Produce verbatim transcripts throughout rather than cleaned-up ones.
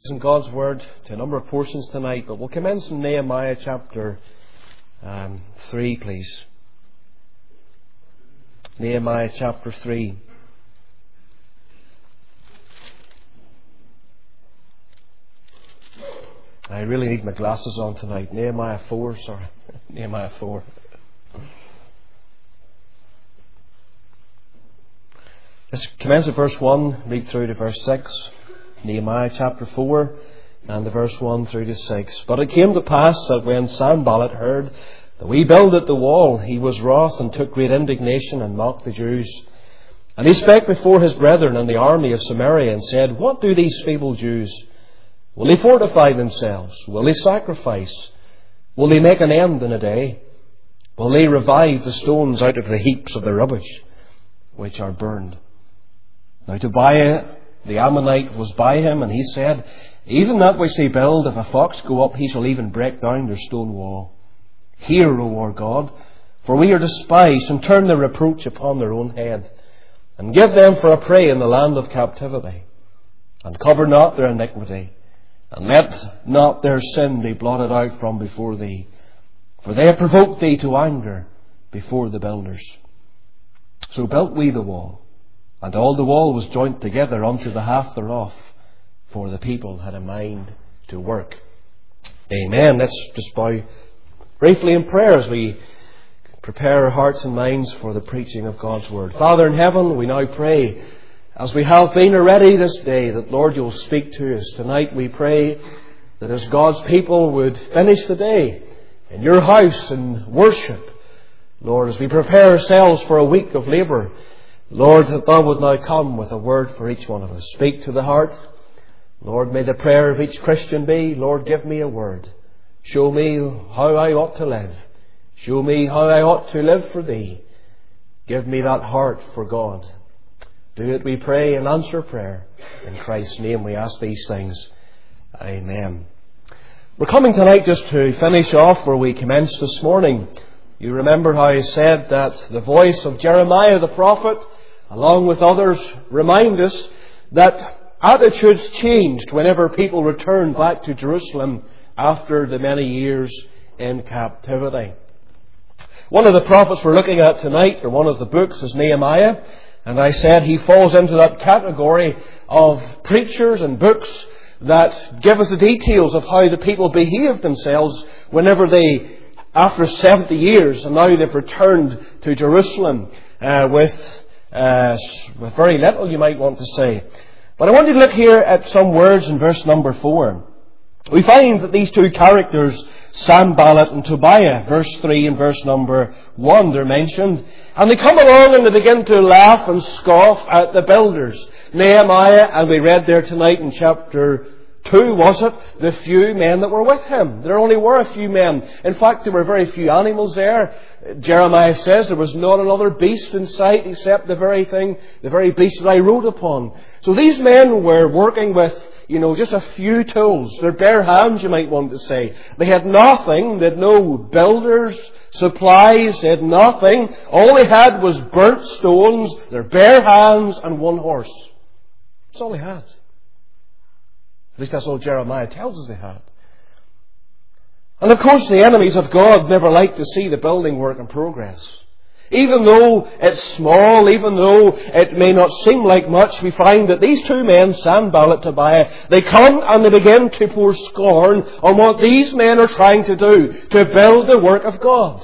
In God's Word to a number of portions tonight, but we'll commence in Nehemiah chapter um, three, please. Nehemiah chapter three. I really need my glasses on tonight. Nehemiah four, sorry. Nehemiah four. Let's commence at verse one, read through to verse six. Nehemiah chapter four and the verse one through to six. But it came to pass that when Sanballat heard that we builded the wall, he was wroth and took great indignation and mocked the Jews. And he spake before his brethren and the army of Samaria and said, What do these feeble Jews? Will they fortify themselves? Will they sacrifice? Will they make an end in a day? Will they revive the stones out of the heaps of the rubbish which are burned? Now Tobiah the Ammonite was by him, and he said, Even that which they build, if a fox go up, he shall even break down their stone wall. Hear, O our God, for we are despised, and turn their reproach upon their own head, and give them for a prey in the land of captivity, and cover not their iniquity, and let not their sin be blotted out from before thee, for they have provoked thee to anger before the builders. So built we the wall, and all the wall was joined together unto the half thereof, for the people had a mind to work. Amen. Let's just bow briefly in prayer as we prepare our hearts and minds for the preaching of God's Word. Father in heaven, we now pray, as we have been already this day, that Lord, you'll speak to us. Tonight we pray that as God's people would finish the day in your house in worship, Lord, as we prepare ourselves for a week of labour, Lord, that thou would now come with a word for each one of us. Speak to the heart. Lord, may the prayer of each Christian be, Lord, give me a word. Show me how I ought to live. Show me how I ought to live for thee. Give me that heart for God. Do it, we pray, and answer prayer. In Christ's name we ask these things. Amen. We're coming tonight just to finish off where we commenced this morning. You remember how I said that the voice of Jeremiah the prophet, along with others, remind us that attitudes changed whenever people returned back to Jerusalem after the many years in captivity. One of the prophets we're looking at tonight, or one of the books, is Nehemiah. And I said he falls into that category of preachers and books that give us the details of how the people behaved themselves whenever they, after seventy years, and now they've returned to Jerusalem uh, with, uh, with very little, you might want to say. But I want you to look here at some words in verse number four. We find that these two characters, Sanballat and Tobiah, verse three and verse number one, they're mentioned. And they come along and they begin to laugh and scoff at the builders. Nehemiah, and we read there tonight in chapter two, was it, the few men that were with him. There only were a few men. In fact, there were very few animals there. Jeremiah says there was not another beast in sight except the very thing, the very beast that I rode upon. So these men were working with, you know, just a few tools. Their bare hands, you might want to say. They had nothing. They had no builders, supplies. They had nothing. All they had was burnt stones, their bare hands, and one horse. That's all they had. At least that's all Jeremiah tells us they had. And of course the enemies of God never like to see the building work in progress. Even though it's small, even though it may not seem like much, we find that these two men, Sanballat and Tobiah, they come and they begin to pour scorn on what these men are trying to do, to build the work of God.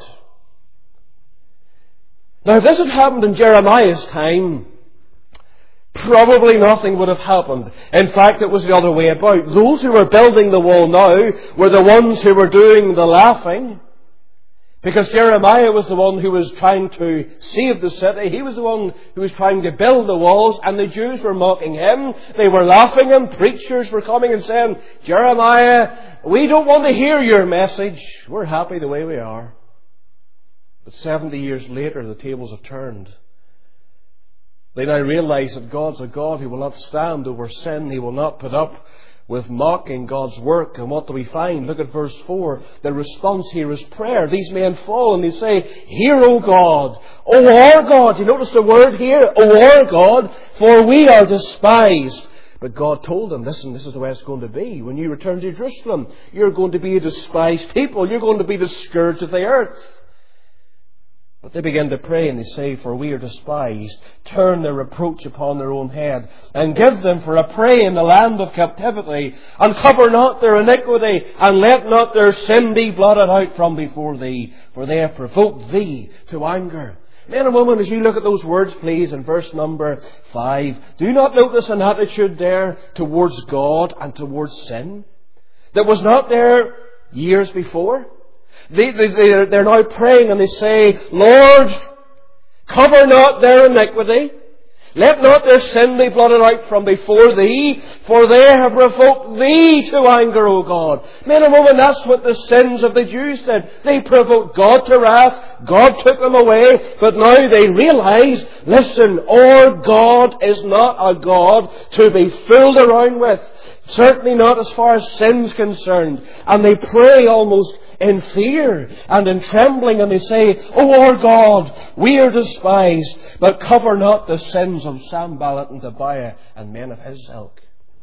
Now if this had happened in Jeremiah's time, probably nothing would have happened. In fact, it was the other way about. Those who were building the wall now were the ones who were doing the laughing. Because Jeremiah was the one who was trying to save the city. He was the one who was trying to build the walls. And the Jews were mocking him. They were laughing him. Preachers were coming and saying, Jeremiah, we don't want to hear your message. We're happy the way we are. But seventy years later, the tables have turned. They now realize that God's a God who will not stand over sin. He will not put up with mocking God's work. And what do we find? Look at verse four. The response here is prayer. These men fall and they say, Hear, O God, O our God. You notice the word here, O our God, for we are despised, But God told them, listen, this is the way it's going to be. When you return to Jerusalem, you're going to be a despised people. You're going to be the scourge of the earth. But they begin to pray and they say, for we are despised. Turn their reproach upon their own head, and give them for a prey in the land of captivity, and cover not their iniquity, and let not their sin be blotted out from before thee, for they have provoked thee to anger. Men and women, as you look at those words, please, in verse number five, do not notice an attitude there towards God and towards sin that was not there years before. They, they, they're now praying and they say, Lord, cover not their iniquity. Let not their sin be blotted out from before Thee, for they have provoked Thee to anger, O God. Men and women, that's what the sins of the Jews did. They provoked God to wrath. God took them away. But now they realize, listen, our God is not a God to be fooled around with. Certainly not as far as sin's concerned. And they pray almost in fear and in trembling, and they say, O our God, we are despised, but cover not the sins of Sanballat and Tobiah and men of his ilk.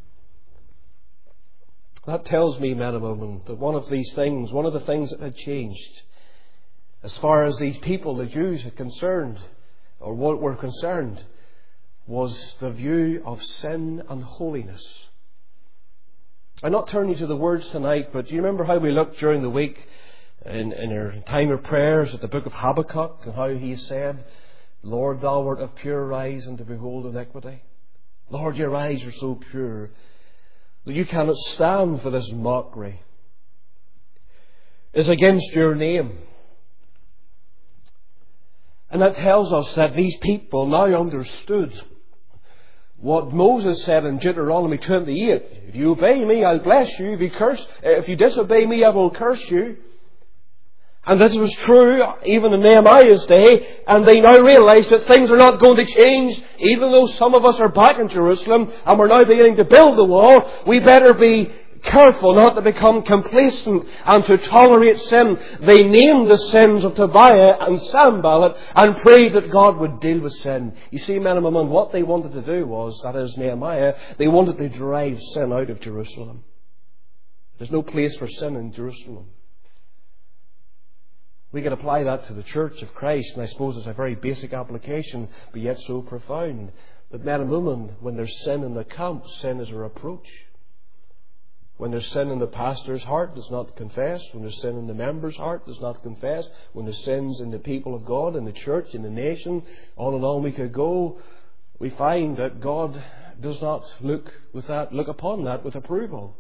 That tells me, men and women, that one of these things, one of the things that had changed, as far as these people, the Jews, are concerned, or what were concerned, was the view of sin and holiness. I'm not turning to the words tonight, but do you remember how we looked during the week in, in our time of prayers at the book of Habakkuk, and how he said, Lord, thou art of pure eyes, and to behold iniquity. Lord, your eyes are so pure that you cannot stand for this mockery. It's against your name. And that tells us that these people now understood what Moses said in Deuteronomy twenty-eight. If you obey me, I'll bless you. If you curse, if you disobey me, I will curse you. And this was true even in Nehemiah's day. And they now realize that things are not going to change. Even though some of us are back in Jerusalem and we're now beginning to build the wall, we better be careful not to become complacent and to tolerate sin. They named the sins of Tobiah and Sanballat and prayed that God would deal with sin. You see, men and women, what they wanted to do was, that is Nehemiah, they wanted to drive sin out of Jerusalem. There's no place for sin in Jerusalem. We can apply that to the Church of Christ, and I suppose it's a very basic application, but yet so profound. That men and women, when there's sin in the camp, sin is a reproach. When there's sin in the pastor's heart, does not confess. When there's sin in the member's heart, does not confess. When there's sins in the people of God, in the church, in the nation, on and on we could go, we find that God does not look with that, look upon that with approval.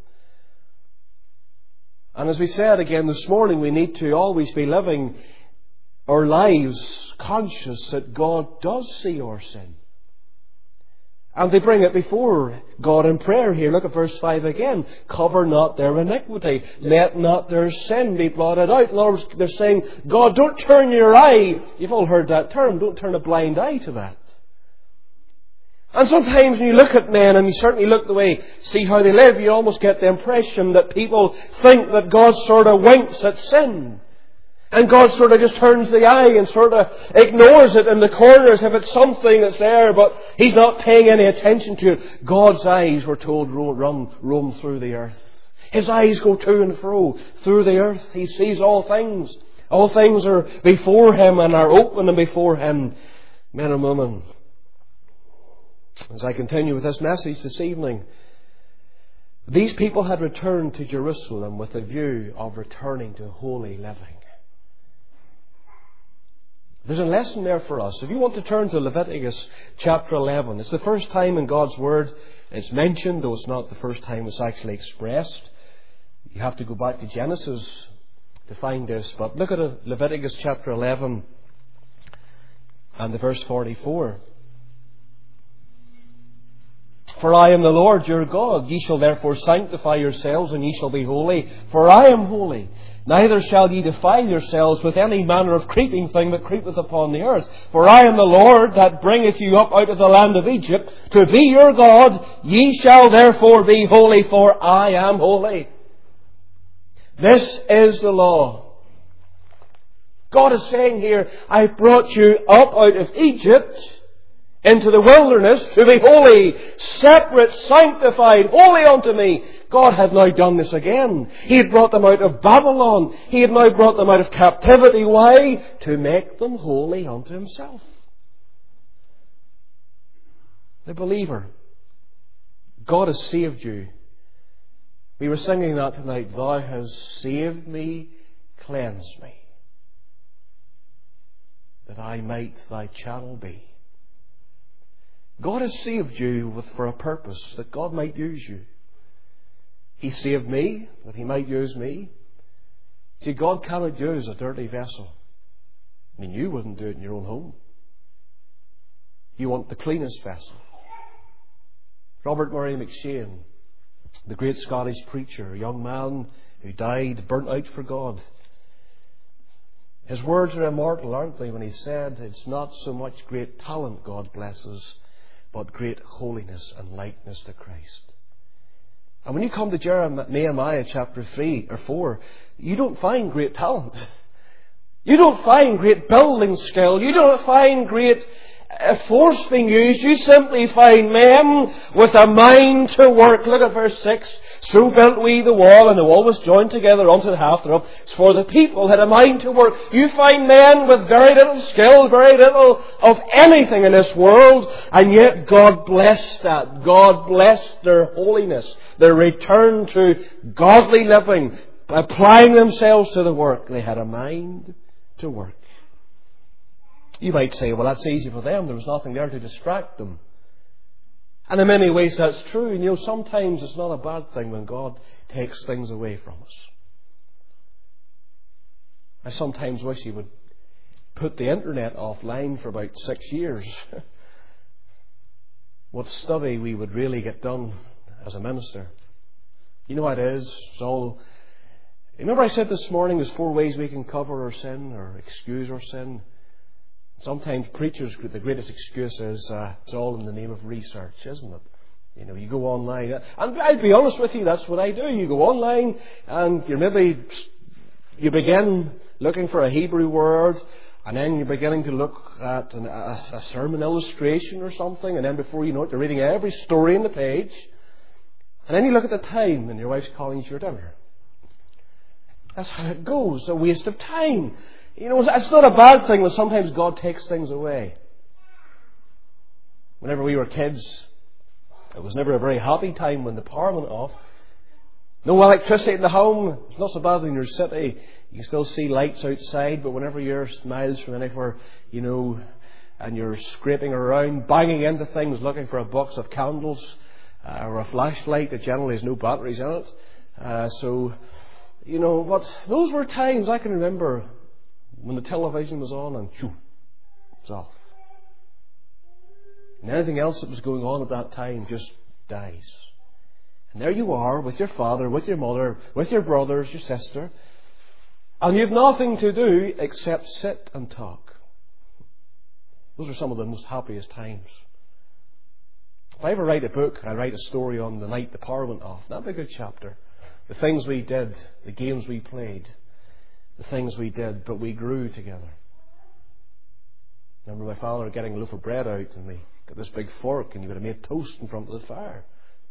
And as we said again this morning, we need to always be living our lives conscious that God does see our sin. And they bring it before God in prayer here. Look at verse five again. Cover not their iniquity. Let not their sin be blotted out. In other words, they're saying, God, don't turn your eye. You've all heard that term. Don't turn a blind eye to that. And sometimes when you look at men, and you certainly look the way, see how they live, you almost get the impression that people think that God sort of winks at sin. And God sort of just turns the eye and sort of ignores it in the corners if it's something that's there, but He's not paying any attention to it. God's eyes, we're told, roam, roam through the earth. His eyes go to and fro through the earth. He sees all things. All things are before Him and are open and before Him. Men and women, as I continue with this message this evening, these people had returned to Jerusalem with a view of returning to holy living. There's a lesson there for us. If you want to turn to Leviticus chapter eleven, it's the first time in God's Word it's mentioned, though it's not the first time it's actually expressed. You have to go back to Genesis to find this. But look at Leviticus chapter eleven and the verse forty-four. For I am the Lord your God. Ye shall therefore sanctify yourselves, and ye shall be holy. For I am holy. Neither shall ye defile yourselves with any manner of creeping thing that creepeth upon the earth. For I am the Lord that bringeth you up out of the land of Egypt, to be your God. Ye shall therefore be holy, for I am holy. This is the law. God is saying here, I brought you up out of Egypt. into the wilderness to be holy, separate, sanctified, holy unto me. God had now done this again. He had brought them out of Babylon. He had now brought them out of captivity. Why? To make them holy unto Himself. The believer, God has saved you. We were singing that tonight. Thou hast saved me, cleansed me, that I might Thy chattel be. God has saved you with, for a purpose, that God might use you. He saved me, that He might use me. See, God cannot use a dirty vessel. I mean, you wouldn't do it in your own home. You want the cleanest vessel. Robert Murray McShane, the great Scottish preacher, a young man who died burnt out for God. His words are immortal, aren't they, when he said, it's not so much great talent God blesses, but great holiness and likeness to Christ. And when you come to Jeremiah, Nehemiah chapter three or four, you don't find great talent. You don't find great building skill. You don't find great force being used. You simply find men with a mind to work. Look at verse six. So built we the wall, and the wall was joined together unto the half thereof. For the people had a mind to work. You find men with very little skill, very little of anything in this world, and yet God blessed that. God blessed their holiness, their return to godly living, applying themselves to the work. They had a mind to work. You might say, well, that's easy for them. There was nothing there to distract them. And in many ways that's true. And you know, sometimes it's not a bad thing when God takes things away from us. I sometimes wish He would put the internet offline for about six years. What study we would really get done as a minister. You know what it is? It's all... Remember I said this morning there's four ways we can cover our sin or excuse our sin. Sometimes preachers, the greatest excuse is uh, it's all in the name of research, isn't it? You know, you go online, and I'll be honest with you, that's what I do. You go online, and you're maybe you begin looking for a Hebrew word, and then you're beginning to look at an, a, a sermon illustration or something, and then before you know it, you're reading every story in the page, and then you look at the time, and your wife's calling you for dinner. That's how it goes. A waste of time. You know, it's not a bad thing when sometimes God takes things away. Whenever we were kids, it was never a very happy time when the power went off. No electricity in the home. It's not so bad in your city. You can still see lights outside, but whenever you're miles from anywhere, you know, and you're scraping around, banging into things, looking for a box of candles uh, or a flashlight that generally has no batteries in it. Uh, so, you know, but those were times I can remember when the television was on and shoo, it's off. And anything else that was going on at that time just dies. And there you are with your father, with your mother, with your brothers, your sister, and you've nothing to do except sit and talk. Those are some of the most happiest times. If I ever write a book, I write a story on the night the power went off. That'd be a good chapter. The things we did, the games we played, the things we did, but we grew together. I remember my father getting a loaf of bread out, and we got this big fork, and you would have made toast in front of the fire.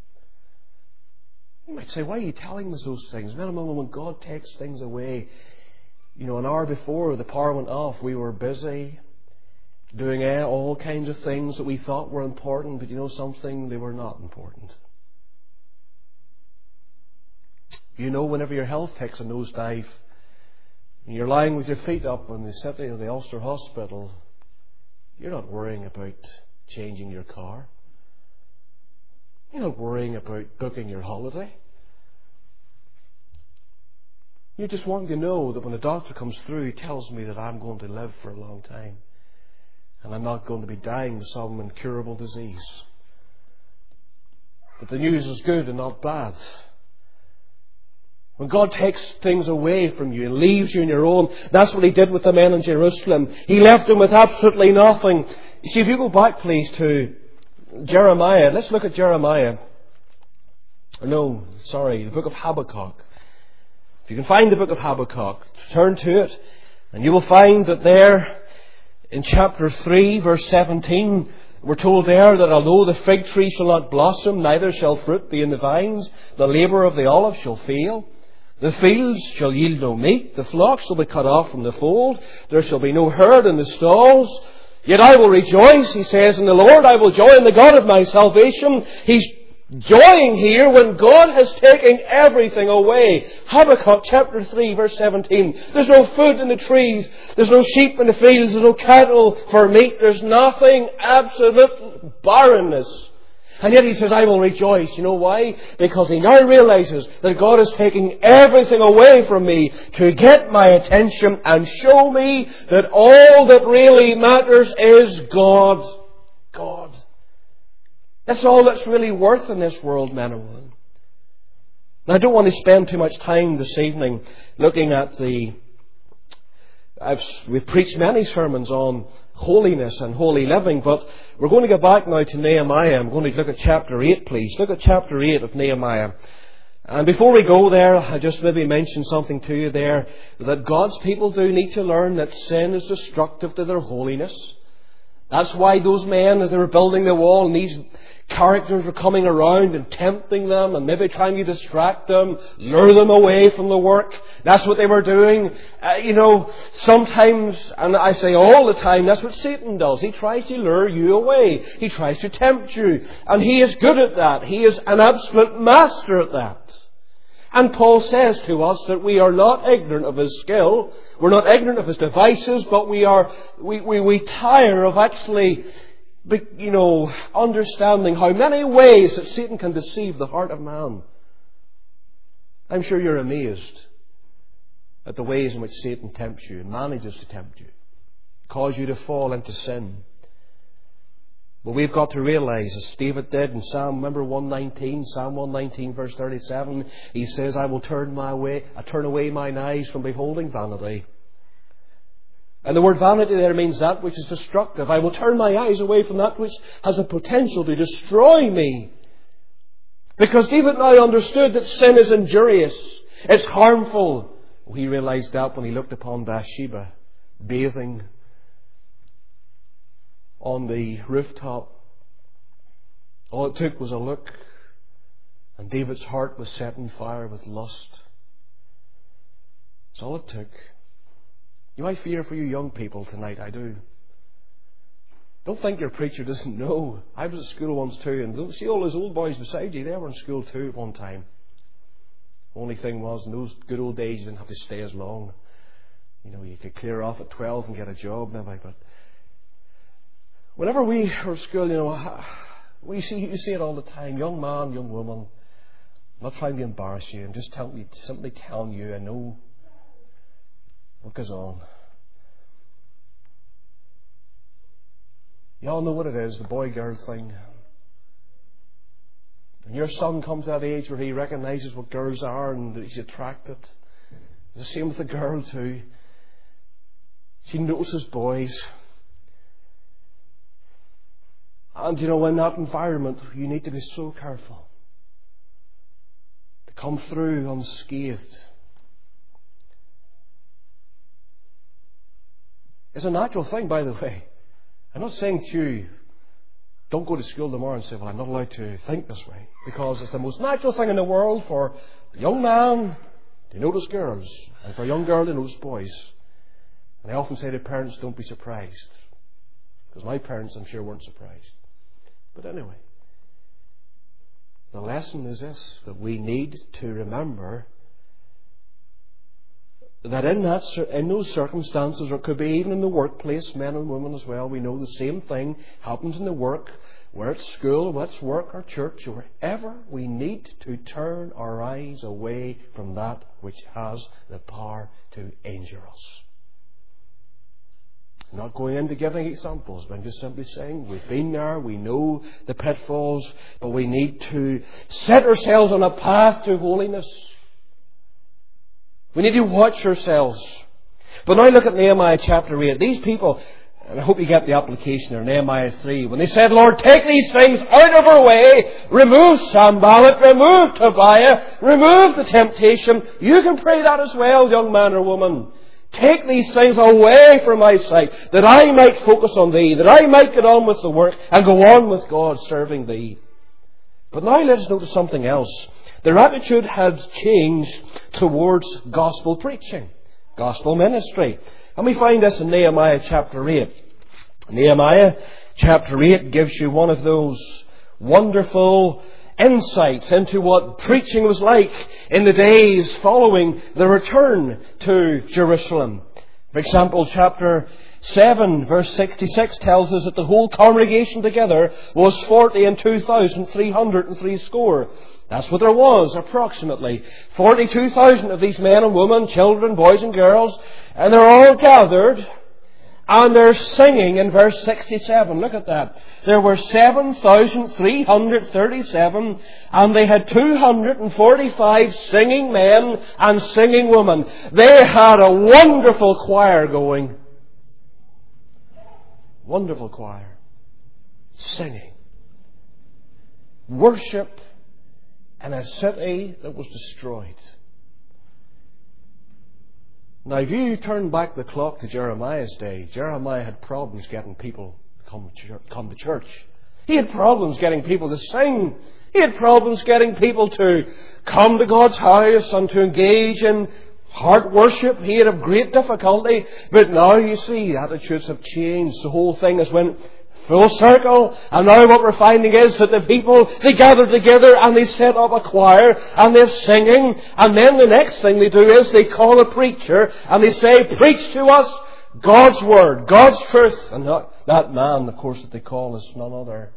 You might say, why are you telling us those things? Men and women, when God takes things away, you know, an hour before the power went off, we were busy doing all kinds of things that we thought were important, but you know something, they were not important. You know, whenever your health takes a nosedive, and you're lying with your feet up in the city of the Ulster Hospital, you're not worrying about changing your car. You're not worrying about booking your holiday. You're just wanting to know that when the doctor comes through, he tells me that I'm going to live for a long time. And I'm not going to be dying of some incurable disease. But the news is good and not bad. When God takes things away from you and leaves you on your own, that's what He did with the men in Jerusalem. He left them with absolutely nothing. You see, if you go back, please, to Jeremiah. Let's look at Jeremiah. No, sorry, the book of Habakkuk. If you can find the book of Habakkuk, turn to it, and you will find that there in chapter three, verse seventeen, We're told there that although the fig tree shall not blossom, neither shall fruit be in the vines, the labour of the olive shall fail. The fields shall yield no meat, the flocks shall be cut off from the fold, there shall be no herd in the stalls. Yet I will rejoice, he says, in the Lord. I will joy in the God of my salvation. He's joying here when God has taken everything away. Habakkuk chapter three verse seventeen. There's no food in the trees. There's no sheep in the fields. There's no cattle for meat. There's nothing. Absolute barrenness. And yet he says, I will rejoice. You know why? Because he now realizes that God is taking everything away from me to get my attention and show me that all that really matters is God. God. That's all that's really worth in this world, men and women. Now, I don't want to spend too much time this evening looking at the... I've, we've preached many sermons on holiness and holy living, but we're going to go back now to Nehemiah. I'm going to look at chapter eight, please. Look at chapter eight of Nehemiah. And before we go there, I just maybe mention something to you there, that God's people do need to learn that sin is destructive to their holiness. That's why those men, as they were building the wall, and these characters were coming around and tempting them and maybe trying to distract them, lure them away from the work. That's what they were doing. Uh, you know, sometimes, and I say all the time, that's what Satan does. He tries to lure you away. He tries to tempt you. And he is good at that. He is an absolute master at that. And Paul says to us that we are not ignorant of his skill. We're not ignorant of his devices, but we are, we, we, we tire of actually, you know, understanding how many ways that Satan can deceive the heart of man. I'm sure you're amazed at the ways in which Satan tempts you and manages to tempt you, cause you to fall into sin. But we've got to realize, as David did in Psalm, remember one nineteen, Psalm one nineteen verse thirty-seven, he says, I will turn my way, I turn away mine eyes from beholding vanity. And the word vanity there means that which is destructive. I will turn my eyes away from that which has the potential to destroy me. Because David now understood that sin is injurious. It's harmful. He realized that when he looked upon Bathsheba bathing on the rooftop. All it took was a look, and David's heart was set on fire with lust. That's all it took. You might fear for you young people tonight, I do. Don't think your preacher doesn't know. I was at school once too, and don't see all those old boys beside you, they were in school too at one time. Only thing was, in those good old days you didn't have to stay as long. You know, you could clear off at twelve and get a job maybe, but whenever we were at school, you know, we see, you see it all the time. Young man, young woman. I'm not trying to embarrass you. I'm just telling you, simply telling you, I know what goes on. You all know what it is, the boy-girl thing. When your son comes to that age where he recognises what girls are and that he's attracted, it's the same with the girl too. She notices boys. And you know, in that environment, you need to be so careful to come through unscathed. It's a natural thing, by the way. I'm not saying to you, don't go to school tomorrow and say, well, I'm not allowed to think this way. Because it's the most natural thing in the world for a young man to notice girls, and for a young girl to notice boys. And I often say to parents, don't be surprised. Because my parents, I'm sure, weren't surprised. But anyway, the lesson is this, that we need to remember that in that in those circumstances, or it could be even in the workplace, men and women as well, we know the same thing happens in the work, where it's school, where it's work or church, or wherever, we need to turn our eyes away from that which has the power to injure us. I'm not going into giving examples, but I'm just simply saying we've been there, we know the pitfalls, but we need to set ourselves on a path to holiness. We need to watch ourselves. But now look at Nehemiah chapter eight. These people, and I hope you get the application there, Nehemiah three, when they said, Lord, take these things out of our way, remove Sanballat, remove Tobiah, remove the temptation. You can pray that as well, young man or woman. Take these things away from my sight, that I might focus on Thee, that I might get on with the work and go on with God serving Thee. But now let's notice something else. Their attitude had changed towards gospel preaching, gospel ministry. And we find this in Nehemiah chapter eight. Nehemiah chapter eight gives you one of those wonderful insights into what preaching was like in the days following the return to Jerusalem. For example, chapter seven, verse sixty-six tells us that the whole congregation together was forty and two thousand three hundred and three score. That's what there was, approximately. Forty-two thousand of these men and women, children, boys and girls, and they're all gathered. And they're singing in verse sixty-seven. Look at that. There were seven thousand three hundred thirty-seven, and they had two hundred forty-five singing men and singing women. They had a wonderful choir going. Wonderful choir. Singing. Worship in a city that was destroyed. Now, if you turn back the clock to Jeremiah's day, Jeremiah had problems getting people to come to come to church. He had problems getting people to sing. He had problems getting people to come to God's house and to engage in heart worship. He had a great difficulty. But now, you see, attitudes have changed. The whole thing has went full circle, and now what we're finding is that the people, they gather together and they set up a choir and they're singing, and then the next thing they do is they call a preacher and they say, preach to us God's Word, God's truth. And that, that man, of course, that they call is none other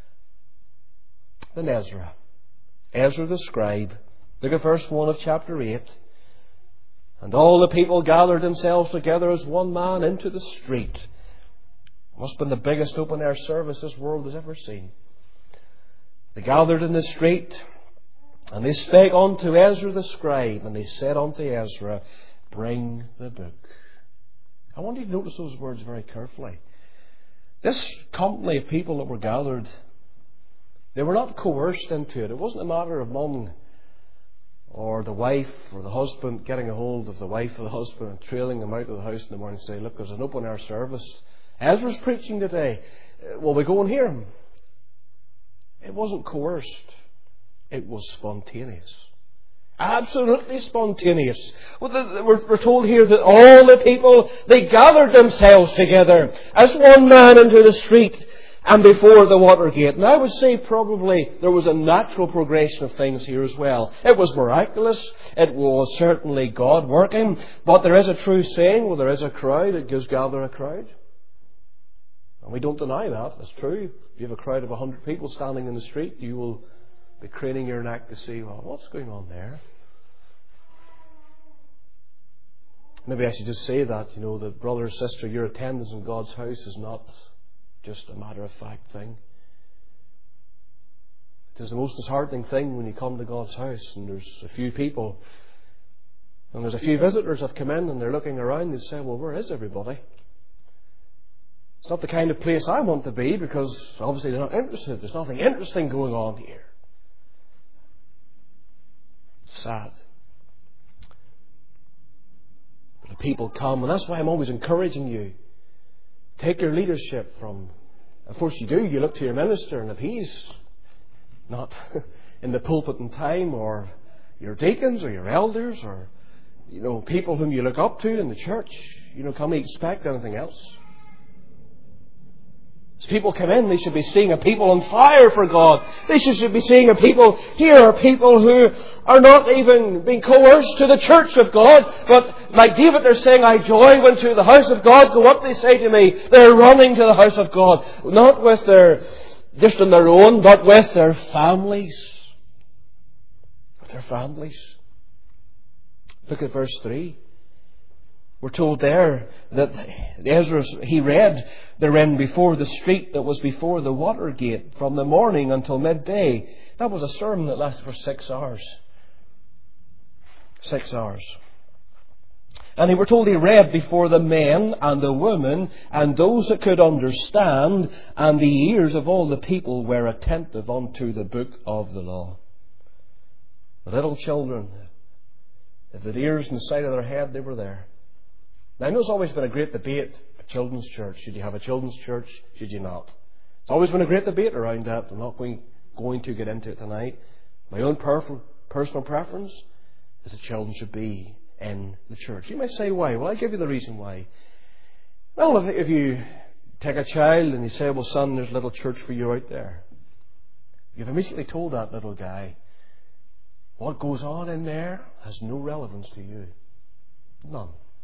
than Ezra. Ezra the scribe. Look at verse one of chapter eight. And all the people gathered themselves together as one man into the street. Must have been the biggest open-air service this world has ever seen. They gathered in the street, and they spake unto Ezra the scribe, and they said unto Ezra, bring the book. I want you to notice those words very carefully. This company of people that were gathered, they were not coerced into it. It wasn't a matter of mum or the wife or the husband getting a hold of the wife or the husband and trailing them out of the house in the morning and say, look, there's an open-air service. Ezra's preaching today. Will we go and hear him? It wasn't coerced. It was spontaneous. Absolutely spontaneous. Well, we're told here that all the people, they gathered themselves together as one man into the street and before the water gate. And I would say probably there was a natural progression of things here as well. It was miraculous. It was certainly God working. But there is a true saying, well, there is a crowd, it gives gather a crowd. And we don't deny that. That's true. If you have a crowd of a hundred people standing in the street, you will be craning your neck to see, well, what's going on there? Maybe I should just say that, you know, that brother or sister, your attendance in God's house is not just a matter of fact thing. It is the most disheartening thing when you come to God's house and there's a few people and there's a few visitors have come in and they're looking around and say, well, where is everybody? It's not the kind of place I want to be because obviously they're not interested. There's nothing interesting going on here. It's sad. But the people come, and that's why I'm always encouraging you. Take your leadership from, of course you do, you look to your minister, and if he's not in the pulpit in time, or your deacons or your elders or, you know, people whom you look up to in the church, you know, can we expect anything else? As people come in, they should be seeing a people on fire for God. They should be seeing a people, here are people who are not even being coerced to the church of God, but like David, they're saying, I joy when to the house of God go up, they say to me. They're running to the house of God. Not with their, just on their own, but with their families. With their families. Look at verse three. We're told there that Ezra, he read therein before the street that was before the water gate from the morning until midday. That was a sermon that lasted for six hours. Six hours. And he were told he read before the men and the women and those that could understand, and the ears of all the people were attentive unto the book of the law. The little children, if the ears in the side of their head, they were there. Now, I know it's always been a great debate, a children's church. Should you have a children's church? Should you not? It's always been a great debate around that. I'm not going, going to get into it tonight. My own per- personal preference is that children should be in the church. You might say, why? Well, I'll give you the reason why. Well, if, if you take a child and you say, well, son, there's a little church for you out there. You've immediately told that little guy, what goes on in there has no relevance to you. None.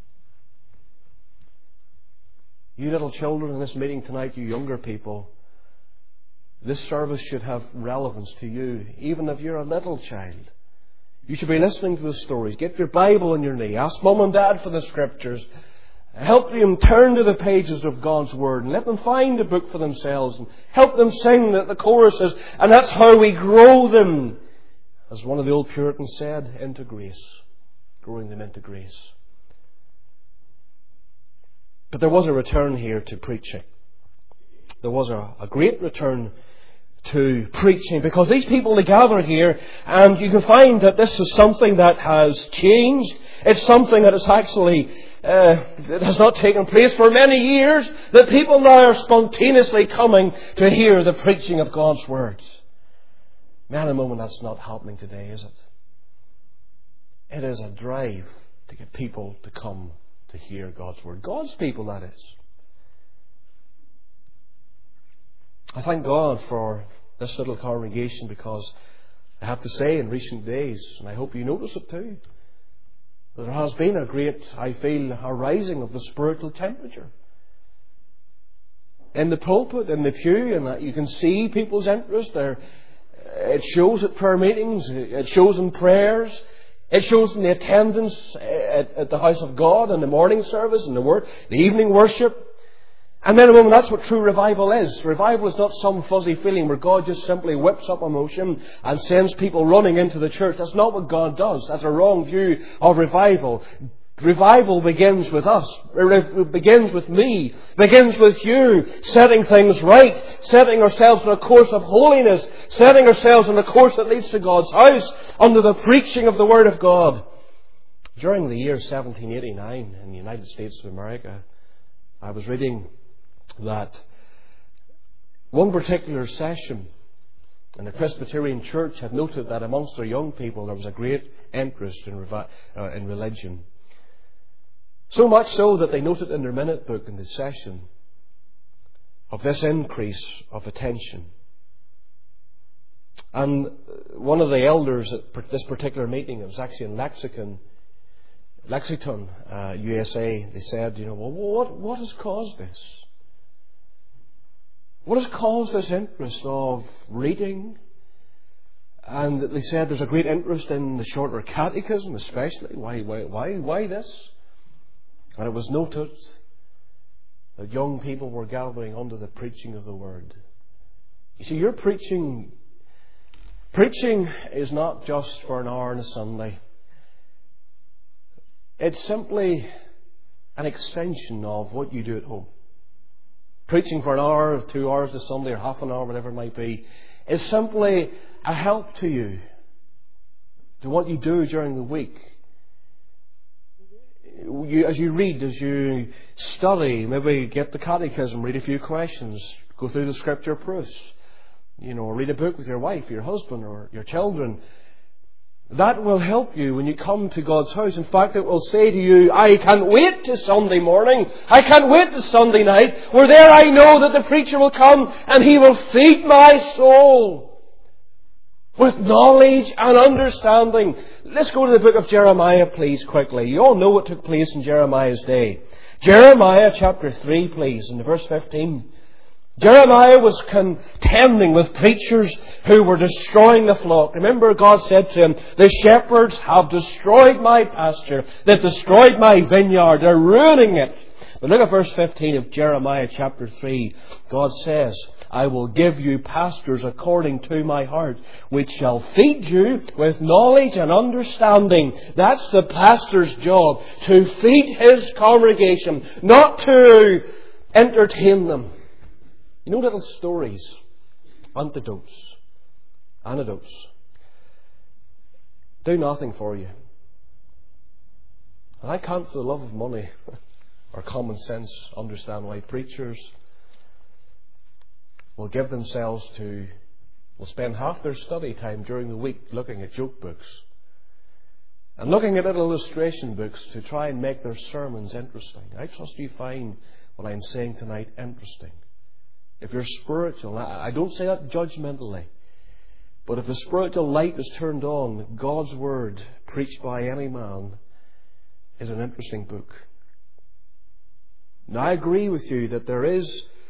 You little children in this meeting tonight, you younger people, this service should have relevance to you, even if you're a little child. You should be listening to the stories. Get your Bible on your knee. Ask Mum and Dad for the Scriptures. Help them turn to the pages of God's Word and let them find a book for themselves and help them sing the, the choruses. And that's how we grow them, as one of the old Puritans said, into grace. Growing them into grace. But there was a return here to preaching. There was a, a great return to preaching, because these people, they gather here, and you can find that this is something that has changed. It's something that is actually uh, that has not taken place for many years, that people now are spontaneously coming to hear the preaching of God's Word. Man, a moment, that's not happening today, is it? It is a drive to get people to come to hear God's Word. God's people, that is. I thank God for this little congregation, because I have to say in recent days, and I hope you notice it too, that there has been a great, I feel, a rising of the spiritual temperature. In the pulpit, in the pew, and that you can see people's interest there. It shows at prayer meetings, it shows in prayers, it shows in the attendance at, at the house of God, in the morning service, in the, wor- the evening worship. And then, a moment, that's what true revival is. Revival is not some fuzzy feeling where God just simply whips up emotion and sends people running into the church. That's not what God does. That's a wrong view of revival. Revival begins with us. It begins with me. It begins with you. Setting things right. Setting ourselves on a course of holiness. Setting ourselves on a course that leads to God's house under the preaching of the Word of God. During the year seventeen eighty-nine in the United States of America, I was reading that one particular session in the Presbyterian Church had noted that amongst their young people there was a great interest in, revi- uh, in religion. So much so that they noted in their minute book in the session of this increase of attention. And one of the elders at this particular meeting, it was actually in Lexington, Lexington, uh, U S A, they said, you know, well, what, what has caused this? What has caused this interest of reading? And they said there's a great interest in the shorter catechism, especially. Why, why, why, why this? And it was noted that young people were gathering under the preaching of the Word. You see, your preaching, preaching is not just for an hour on a Sunday. It's simply an extension of what you do at home. Preaching for an hour, or two hours a Sunday, or half an hour, whatever it might be, is simply a help to you, to what you do during the week. You, as you read, as you study, maybe get the catechism, read a few questions, go through the Scripture proofs, you know, read a book with your wife, your husband, or your children. That will help you when you come to God's house. In fact, it will say to you, I can't wait to Sunday morning. I can't wait to Sunday night. Where there I know that the preacher will come and he will feed my soul with knowledge and understanding. Let's go to the book of Jeremiah, please, quickly. You all know what took place in Jeremiah's day. Jeremiah chapter three, please, in verse fifteen. Jeremiah was contending with preachers who were destroying the flock. Remember, God said to him, the shepherds have destroyed my pasture. They've destroyed my vineyard. They're ruining it. But look at verse fifteen of Jeremiah chapter three. God says, I will give you pastors according to my heart, which shall feed you with knowledge and understanding. That's the pastor's job, to feed his congregation, not to entertain them. You know, little stories, antidotes, antidotes, do nothing for you. And I can't, for the love of money, or common sense understand why preachers will give themselves to, will spend half their study time during the week looking at joke books and looking at little illustration books to try and make their sermons interesting. I trust you find what I'm saying tonight interesting. If you're spiritual, I don't say that judgmentally, but if the spiritual light is turned on, God's Word, preached by any man, is an interesting book. Now, I agree with you that there is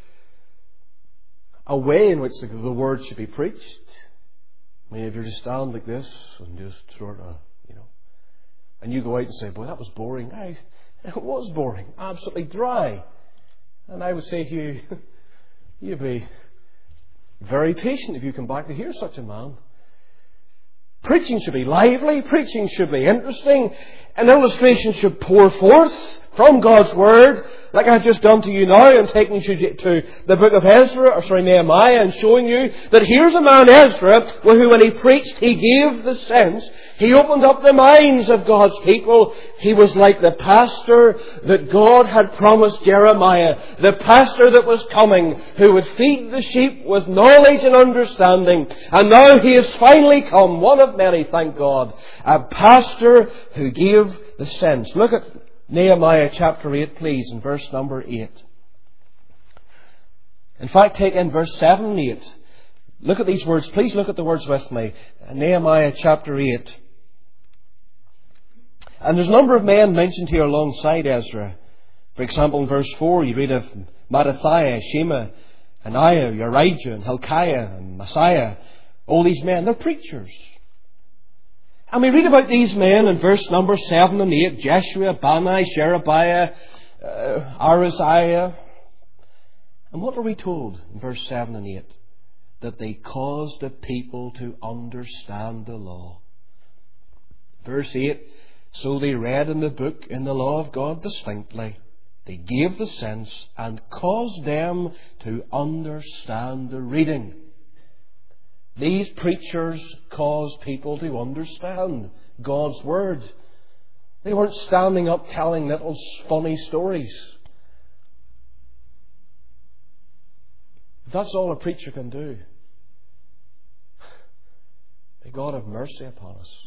a way in which the, the Word should be preached. I mean, if you're just stand like this and just sort of, you know, and you go out and say, boy, that was boring. I, it was boring. Absolutely dry. And I would say to you, you'd be very patient if you come back to hear such a man. Preaching should be lively. Preaching should be interesting. An illustration should pour forth from God's Word, like I've just done to you now. I'm taking you to the book of Ezra, or sorry, Nehemiah, and showing you that here's a man, Ezra, who when he preached, he gave the sense. He opened up the minds of God's people. He was like the pastor that God had promised Jeremiah, the pastor that was coming, who would feed the sheep with knowledge and understanding. And now he has finally come, one of many, thank God, a pastor who gave the sense. Look at Nehemiah chapter eight, please, in verse number eight. In fact, take in verse seven and eight. Look at these words. Please look at the words with me. Nehemiah chapter eight. And there's a number of men mentioned here alongside Ezra. For example, in verse four, you read of Mattathiah, Shema, Ananiah, Urijah, and Hilkiah, and Messiah. All these men, they're preachers. And we read about these men in verse number seven and eight. Jeshua, Bani, Sherebiah, uh, Ariziah. And what are we told in verse seven and eight? That they caused the people to understand the law. Verse eight. So they read in the book, in the law of God distinctly. They gave the sense and caused them to understand the reading. These preachers caused people to understand God's Word. They weren't standing up telling little funny stories. If that's all a preacher can do, may God have mercy upon us.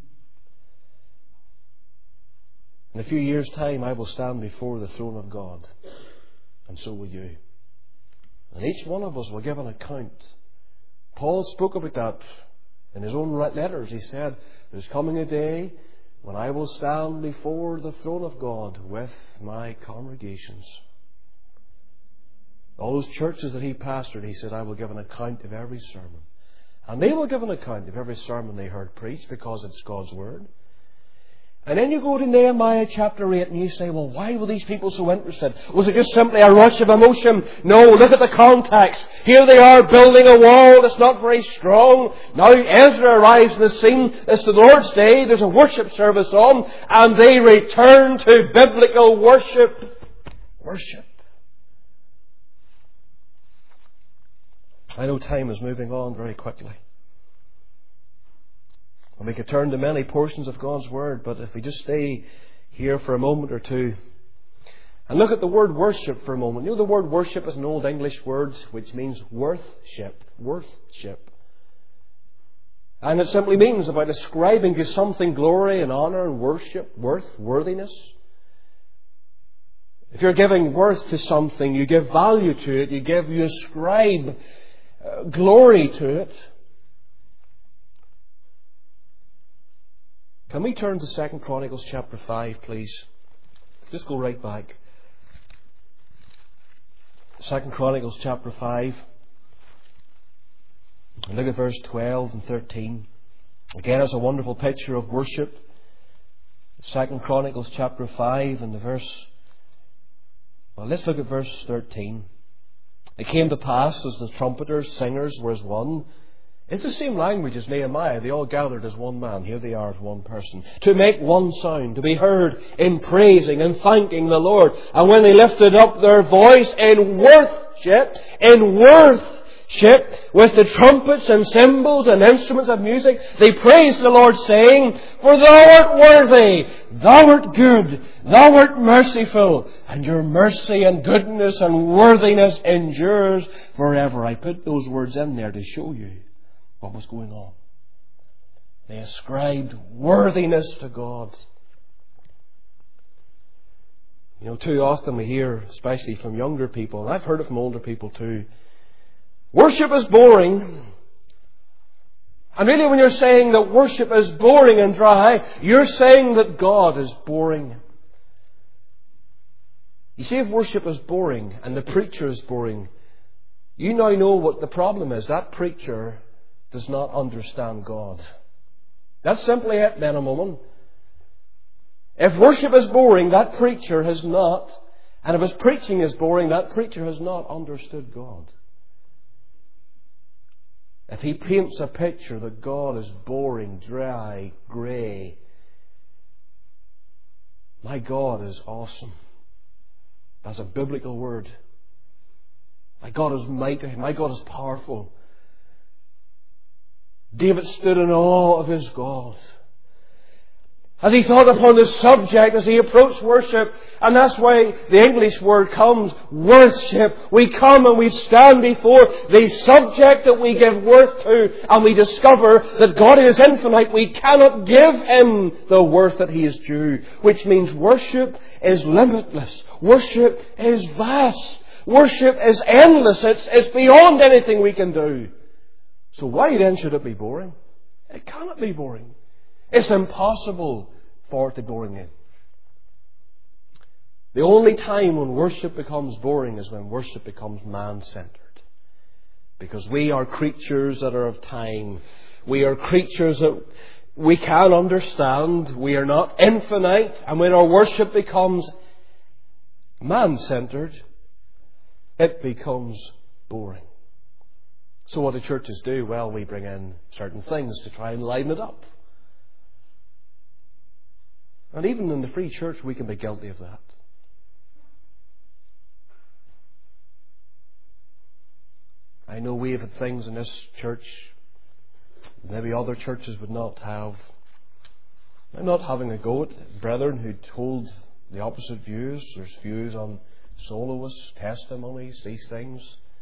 In a few years' time, I will stand before the throne of God, and so will you. And each one of us will give an account. Paul spoke about that in his own letters. He said, there's coming a day when I will stand before the throne of God with my congregations. All those churches that he pastored, he said, I will give an account of every sermon. And they will give an account of every sermon they heard preached, because it's God's Word. And then you go to Nehemiah chapter eight and you say, well, why were these people so interested? Was it just simply a rush of emotion? No, look at the context. Here they are building a wall that's not very strong. Now Ezra arrives in the scene. It's the Lord's Day. There's a worship service on. And they return to biblical worship. Worship. I know time is moving on very quickly. And we could turn to many portions of God's Word, but if we just stay here for a moment or two and look at the word worship for a moment. You know, the word worship is an old English word which means worthship. Worthship. And it simply means about ascribing to something glory and honour and worship, worth, worthiness. If you're giving worth to something, you give value to it, you give, you ascribe uh, glory to it. Can we turn to Second Chronicles chapter five, please? Just go right back. Second Chronicles chapter five. And look at verse twelve and thirteen. Again, it's a wonderful picture of worship. Second Chronicles chapter five and the verse... Well, let's look at verse thirteen. It came to pass as the trumpeters, singers were as one. It's the same language as Nehemiah. They all gathered as one man. Here they are as one person. To make one sound, to be heard in praising and thanking the Lord. And when they lifted up their voice in worship, in worth, with the trumpets and cymbals and instruments of music, they praised the Lord, saying, For Thou art worthy, Thou art good, Thou art merciful, and Your mercy and goodness and worthiness endures forever. I put those words in there to show you what was going on. They ascribed worthiness to God. You know, too often we hear, especially from younger people, and I've heard it from older people too, worship is boring. And really when you're saying that worship is boring and dry, you're saying that God is boring. You see, if worship is boring and the preacher is boring, you now know what the problem is. That preacher does not understand God. That's simply it, men and women. If worship is boring, that preacher has not, and if his preaching is boring, that preacher has not understood God. If he paints a picture that God is boring, dry, grey, my God is awesome. That's a biblical word. My God is mighty. My God is powerful. David stood in awe of his God as he thought upon this subject, as he approached worship. And that's why the English word comes, worship. We come and we stand before the subject that we give worth to, and we discover that God is infinite. We cannot give Him the worth that He is due, which means worship is limitless. Worship is vast. Worship is endless. It's, it's beyond anything we can do. So why then should it be boring? It cannot be boring. It's impossible for it to be boring. The only time when worship becomes boring is when worship becomes man-centered. Because we are creatures that are of time. We are creatures that we can understand. We are not infinite. And when our worship becomes man-centered, it becomes boring. So what do churches do? Well, we bring in certain things to try and liven it up. And even in the free church, we can be guilty of that. I know we have had things in this church maybe other churches would not have. I'm not having a go at brethren who hold the opposite views. There's views on soloists, testimonies, these things.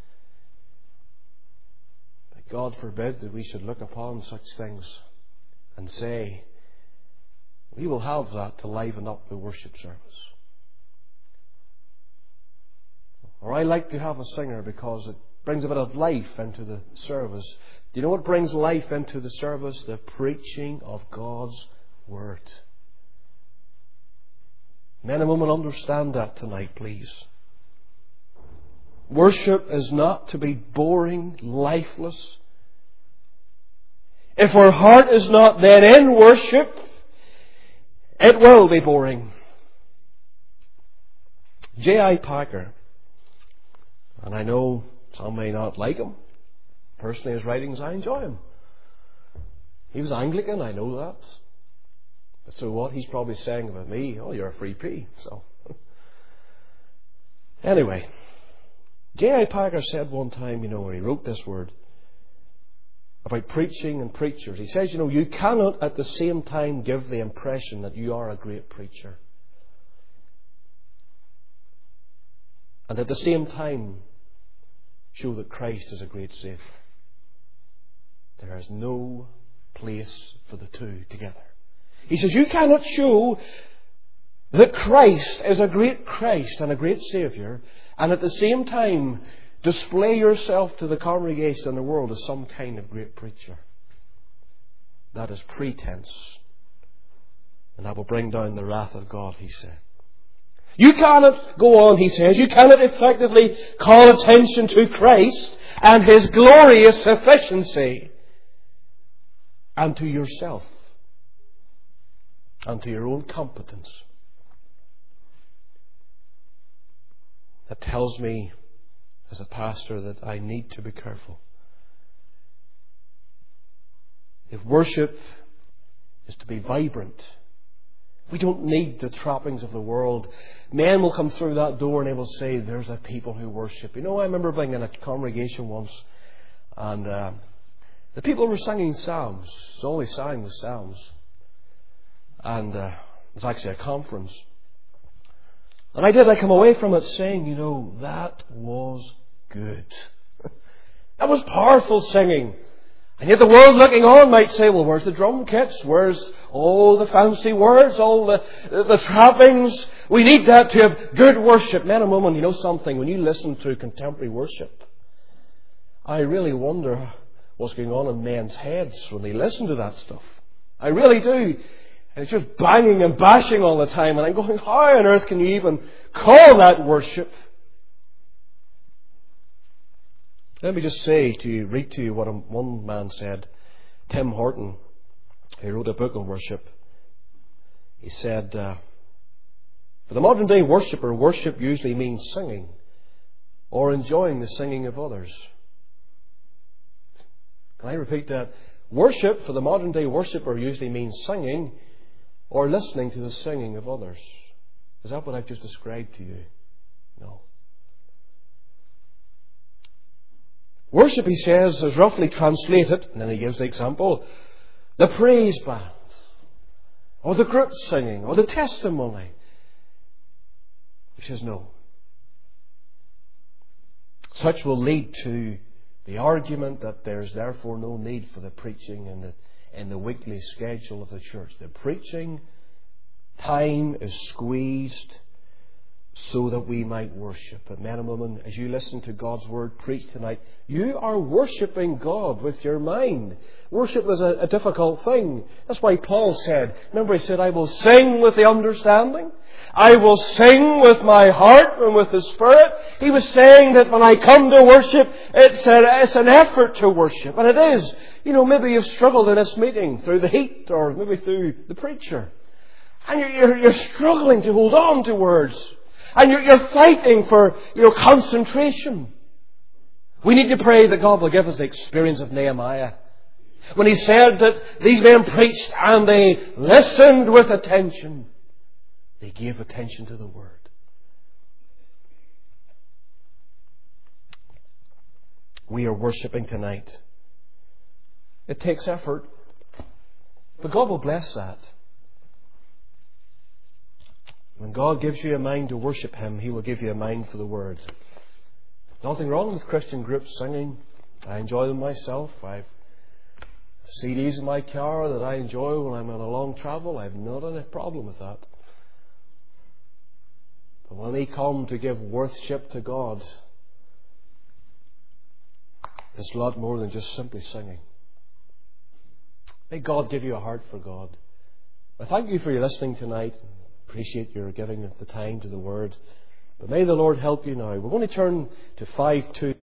But God forbid that we should look upon such things and say, we will have that to liven up the worship service. Or I like to have a singer because it brings a bit of life into the service. Do you know what brings life into the service? The preaching of God's Word. Men and women, understand that tonight, please. Worship is not to be boring, lifeless. If our heart is not then in worship, it will be boring. J I Packer, and I know some may not like him. Personally, his writings, I enjoy him. He was Anglican, I know that. But so what? He's probably saying about me, oh, you're a free pea. So, anyway, J I Packer said one time, you know, when he wrote this word about preaching and preachers, he says, you know, you cannot at the same time give the impression that you are a great preacher, and at the same time show that Christ is a great Saviour. There is no place for the two together. He says, you cannot show that Christ is a great Christ and a great Saviour, and at the same time display yourself to the congregation and the world as some kind of great preacher. That is pretense, and that will bring down the wrath of God, he said. You cannot go on, he says, you cannot effectively call attention to Christ and His glorious sufficiency and to yourself and to your own competence. That tells me as a pastor that I need to be careful. If worship is to be vibrant, we don't need the trappings of the world. Men will come through that door and they will say, there's a people who worship. You know, I remember being in a congregation once And uh, the people were singing psalms. It's all they sang was psalms. And uh, it was actually a conference. And I did, I come away from it saying, you know, that was good. That was powerful singing. And yet the world looking on might say, well, where's the drum kits? Where's all the fancy words, all the, the trappings? We need that to have good worship. Men and women, you know something, when you listen to contemporary worship, I really wonder what's going on in men's heads when they listen to that stuff. I really do. And it's just banging and bashing all the time. And I'm going, how on earth can you even call that worship? Let me just say to you, read to you what one man said. Tim Horton, he wrote a book on worship. He said, uh, for the modern day worshipper, worship usually means singing or enjoying the singing of others. Can I repeat that? Worship for the modern day worshipper usually means singing or listening to the singing of others. Is that what I've just described to you? No. Worship, he says, is roughly translated, and then he gives the example, the praise band, or the group singing, or the testimony. He says no. Such will lead to the argument that there's therefore no need for the preaching in the, in the weekly schedule of the church. The preaching time is squeezed so that we might worship. But men and women, as you listen to God's Word preached tonight, you are worshipping God with your mind. Worship is a, a difficult thing. That's why Paul said, remember he said, I will sing with the understanding. I will sing with my heart and with the Spirit. He was saying that when I come to worship, it's, a, it's an effort to worship. And it is. You know, maybe you've struggled in this meeting through the heat or maybe through the preacher. And you're, you're, you're struggling to hold on to words. And you're, you're fighting for your concentration. We need to pray that God will give us the experience of Nehemiah. When he said that these men preached and they listened with attention. They gave attention to the Word. We are worshipping tonight. It takes effort. But God will bless that. When God gives you a mind to worship Him, He will give you a mind for the Word. Nothing wrong with Christian groups singing. I enjoy them myself. I've C Ds in my car that I enjoy when I'm on a long travel. I've not any problem with that. But when they come to give worship to God, it's a lot more than just simply singing. May God give you a heart for God. I thank you for your listening tonight. Appreciate your giving the time to the Word. But may the Lord help you now. We're going to turn to five two.